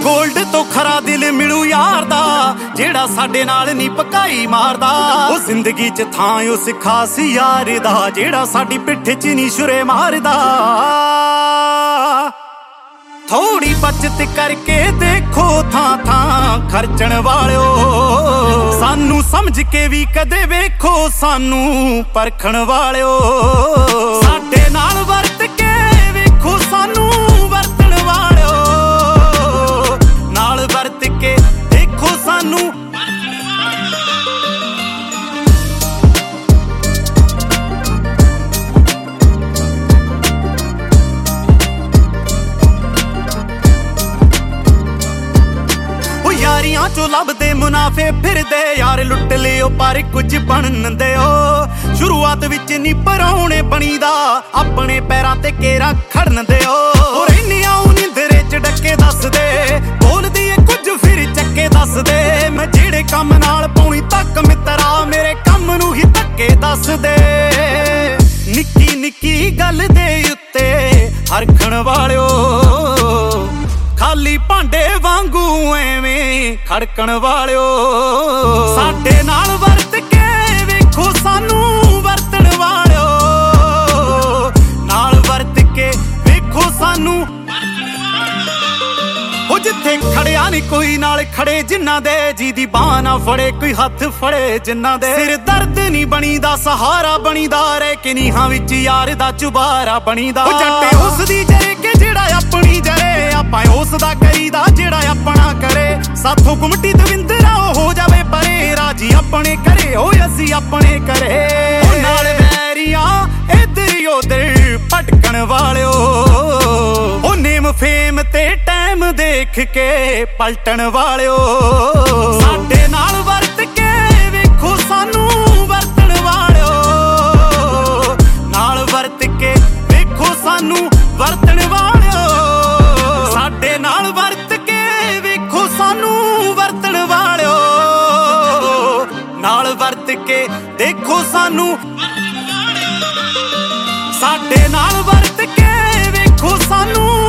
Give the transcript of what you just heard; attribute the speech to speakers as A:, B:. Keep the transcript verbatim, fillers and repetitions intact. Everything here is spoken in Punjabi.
A: ਗੋਲਡ ਤੋਂ ਖਰਾ ਦਿਲ ਮਿਲੂ ਯਾਰ ਦਾ, ਜਿਹੜਾ ਸਾਡੇ ਨਾਲ ਨੀ ਪਕਾਈ ਮਾਰਦਾ। ਉਹ ਜ਼ਿੰਦਗੀ ਚ ਥਾਂ ਉਸ ਖਾਸ ਯਾਰ ਦਾ, ਜਿਹੜਾ ਸਾਡੀ ਪਿੱਠ ਚ ਨੀ ਛੁਰੇ ਮਾਰਦਾ। ਥੋੜੀ ਬਚਤ ਕਰਕੇ ਦੇਖੋ ਥਾਂ ਥਾਂ ਖਰਚਣ ਵਾਲਿਓ, ਸਾਨੂੰ ਸਮਝ ਕੇ ਵੀ ਕਦੇ ਵੇਖੋ ਸਾਨੂੰ ਪਰਖਣ ਵਾਲਿਓ। ਸਾਡੇ ਨਾਲ ਵਰਤ ਕੇ ਵੇਖੋ ਸਾਨੂੰ ਵਰਤਣ ਵਾਲਿਓ, ਨਾਲ ਵਰਤ ਕੇ ਦੇਖੋ ਸਾਨੂੰ। ਯਾਰੀਆਂ ਚੋਂ ਲੱਭਦੇ ਮੁਨਾਫੇ ਫਿਰਦੇ ਯਾਰ, ਲੁੱਟ ਲਿਓ ਪਰ ਕੁਝ ਬਣਨ ਦਿਓ। ਸ਼ੁਰੂਆਤ ਵਿੱਚ ਨੀ ਪਰਾਉਣੇ ਬਣੀਦਾ, ਆਪਣੇ ਪੈਰਾਂ ਤੇ ਕੇਰਾ ਖੜਨ ਦਿਓ। ਉਹ ਰਹਿੰਦੀਆਂ ਉਹ ਨਿੰਦਰੇ ਚ ਡੱਕੇ ਦੱਸਦੇ, ਬੋਲਦੀ ਏ ਕੁਝ ਫਿਰ ਚੱਕੇ ਦੱਸਦੇ। ਮੈਂ ਜਿਹੜੇ ਕੰਮ ਨਾਲ ਪਾਉਣੀ ਤੱਕ ਮਿੱਤਰਾ, ਮੇਰੇ ਕੰਮ ਨੂੰ ਹੀ ਧੱਕੇ ਦੱਸਦੇ। ਨਿੱਕੀ ਨਿੱਕੀ ਗੱਲ ਦੇ ਉੱਤੇ ਹਰਖਣ ਵਾਲਿਓ, ਖਾਲੀ ਭਾਂਡੇ ਵਾਂਗੂ ਐਵੇਂ ਖੜਕਣ ਵਾਲਿਓ। ਸਾਡੇ ਨਾਲ ਵਰਤ ਕੇ ਵੇਖੋ ਸਾਨੂੰ ਵਰਤਣ ਵਾਲਿਓ, ਨਾਲ ਵਰਤ ਕੇ ਵੇਖੋ ਸਾਨੂੰ। ਉਹ ਜਿੱਥੇ ਖੜਿਆ ਨੀ ਕੋਈ ਨਾਲ ਖੜੇ ਜਿਨ੍ਹਾਂ ਦੇ, ਜਿਹਦੀ ਬਾਂਹ ਨਾ ਫੜੇ ਕੋਈ ਹੱਥ ਫੜੇ ਜਿਨ੍ਹਾਂ ਦੇ। ਸਿਰ ਦਰਦ ਨੀ ਬਣੀਦਾ ਸਹਾਰਾ ਬਣੀਦਾ, ਰਹਿ ਕੇ ਨੀਹਾਂ ਵਿੱਚ ਯਾਰ ਦਾ ਚੁਬਾਰਾ ਬਣੀਦਾ। ਉਹ ਜੱਟੇ ਉਸ ਦੀ ਜਰੇ ਕੇ ਜਿਹੜਾ ਆਪਣੀ ਜਰੇ, ਆਪਾਂ ਉਸ ਦਾ ਕਰੀਦਾ ਜਿਹੜਾ ਆਪਣਾ ਕਰੇ। ਸਾਥੋਂ ਗੁੰਮਟੀ ਦਵਿੰਦਰਾ ਹੋ ਜਾਵੇ ਪਰੇ, ਰਾਜੀ ਆਪਣੇ ਕਰੇ ਹੋਏ ਅਸੀਂ ਆਪਣੇ ਕਰੇ। ਉਹ ਨਾਲ ਵੈਰੀਆਂ ਇੱਧਰ ਉੱਧਰ ਭਟਕਣ ਵਾਲਿਓ, ਉਹ ਨੇਮ ਫੇਮ ਤੇ ਟਾਈਮ ਦੇਖ ਕੇ ਪਲਟਣ ਵਾਲਿਓ। ਸਾਡੇ ਨਾਲ ਵਰਤ ਕੇ ਵੇਖੋ ਸਾਨੂੰ ਵਰਤਣ ਵਾਲਿਓ, ਨਾਲ ਵਰਤ ਕੇ ਵੇਖੋ ਸਾਨੂੰ ਵਰਤਣ ਵਾਲਿਓ। ਸਾਡੇ ਨਾਲ ਵਰਤ ਕੇ ਵੇਖੋ ਸਾਨੂੰ ਵਰਤਣ ਵਾਲਿਓ, ਨਾਲ ਵਰਤ ਕੇ ਦੇਖੋ ਸਾਨੂੰ। ਸਾਡੇ ਨਾਲ ਵਰਤ ਕੇ ਵੇਖੋ ਸਾਨੂੰ